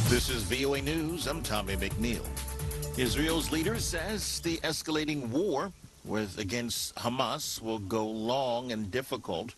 This is VOA News. I'm Tommy McNeil. Israel's leader says the escalating war against Hamas will go long and difficult.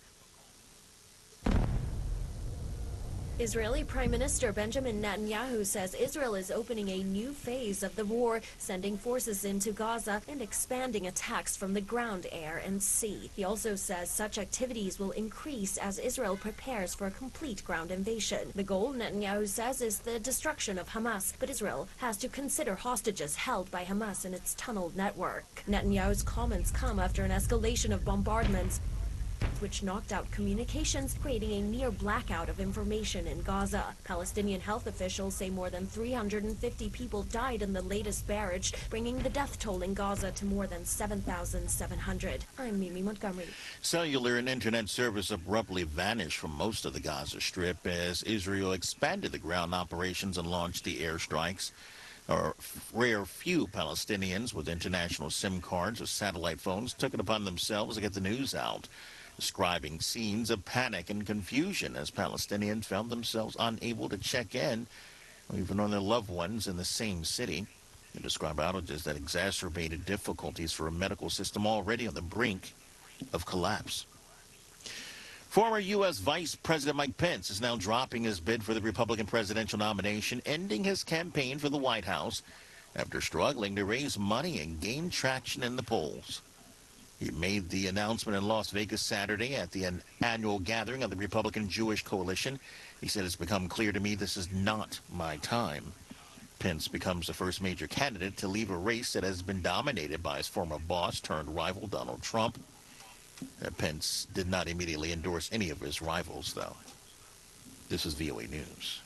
Israeli Prime Minister Benjamin Netanyahu says Israel is opening a new phase of the war, sending forces into Gaza and expanding attacks from the ground, air, and sea. He also says such activities will increase as Israel prepares for a complete ground invasion. The goal, Netanyahu says, is the destruction of Hamas, but Israel has to consider hostages held by Hamas in its tunneled network. Netanyahu's comments come after an escalation of bombardments which knocked out communications, creating a near blackout of information in Gaza. Palestinian health officials say more than 350 people died in the latest barrage, bringing the death toll in Gaza to more than 7,700. I'm Mimi Montgomery. Cellular and internet service abruptly vanished from most of the Gaza Strip as Israel expanded the ground operations and launched the airstrikes. A rare few Palestinians with international SIM cards or satellite phones took it upon themselves to get the news out, describing scenes of panic and confusion as Palestinians found themselves unable to check in or even on their loved ones in the same city. They describe outages that exacerbated difficulties for a medical system already on the brink of collapse. Former U.S. Vice President Mike Pence is now dropping his bid for the Republican presidential nomination, ending his campaign for the White House after struggling to raise money and gain traction in the polls. He made the announcement in Las Vegas Saturday at the annual gathering of the Republican Jewish Coalition. He said, "It's become clear to me this is not my time." Pence becomes the first major candidate to leave a race that has been dominated by his former boss turned rival Donald Trump. Pence did not immediately endorse any of his rivals, though. This is VOA News.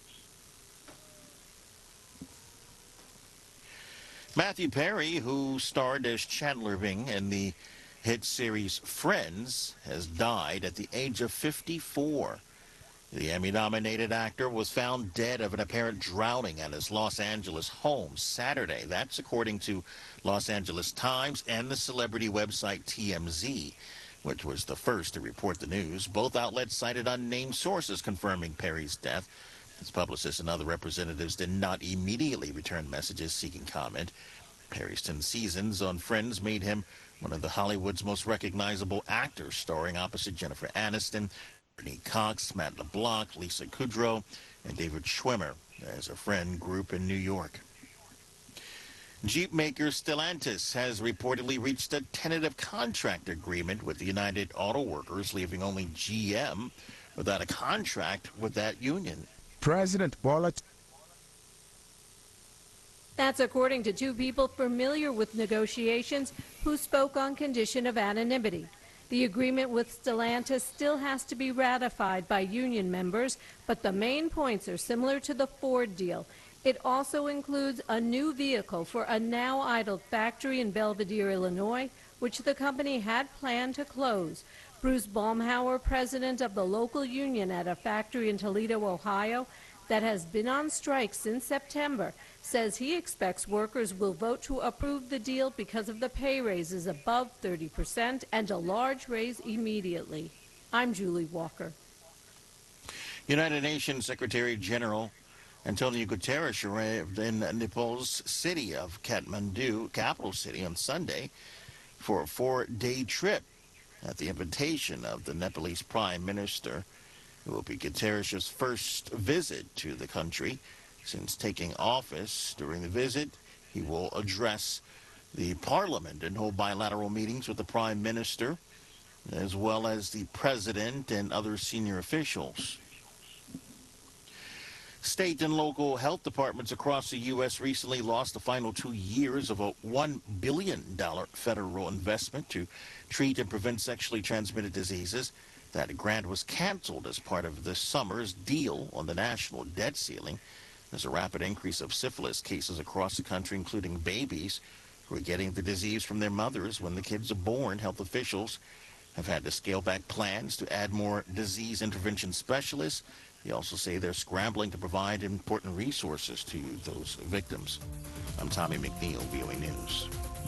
Matthew Perry, who starred as Chandler Bing in the hit series Friends, has died at the age of 54. The Emmy-nominated actor was found dead of an apparent drowning at his Los Angeles home Saturday. That's according to Los Angeles Times and the celebrity website TMZ, which was the first to report the news. Both outlets cited unnamed sources confirming Perry's death. His publicists and other representatives did not immediately return messages seeking comment. Perry's 10 seasons on Friends made him one of the Hollywood's most recognizable actors, starring opposite Jennifer Aniston, Courtney Cox, Matt LeBlanc, Lisa Kudrow, and David Schwimmer as a friend group in New York. Jeep maker Stellantis has reportedly reached a tentative contract agreement with the United Auto Workers, leaving only GM without a contract with that union. President Bola. That's according to two people familiar with negotiations who spoke on condition of anonymity. The agreement with Stellantis still has to be ratified by union members, but the main points are similar to the Ford deal. It also includes a new vehicle for a now idled factory in Belvidere, Illinois, which the company had planned to close. Bruce Baumhauer, president of the local union at a factory in Toledo, Ohio, that has been on strike since September, says he expects workers will vote to approve the deal because of the pay raises above 30% and a large raise immediately. I'm Julie Walker. United Nations Secretary General Antonio Guterres arrived in Nepal's city of Kathmandu, capital city, on Sunday for a 4-day trip at the invitation of the Nepalese Prime Minister. It will be Guterres' first visit to the country since taking office. During the visit, he will address the parliament and hold bilateral meetings with the Prime Minister, as well as the President and other senior officials. State and local health departments across the U.S. recently lost the final 2 years of a $1 billion federal investment to treat and prevent sexually transmitted diseases. That grant was canceled as part of this summer's deal on the national debt ceiling. There's a rapid increase of syphilis cases across the country, including babies who are getting the disease from their mothers when the kids are born. Health officials have had to scale back plans to add more disease intervention specialists. They also say they're scrambling to provide important resources to those victims. I'm Tommy McNeil, VOA News.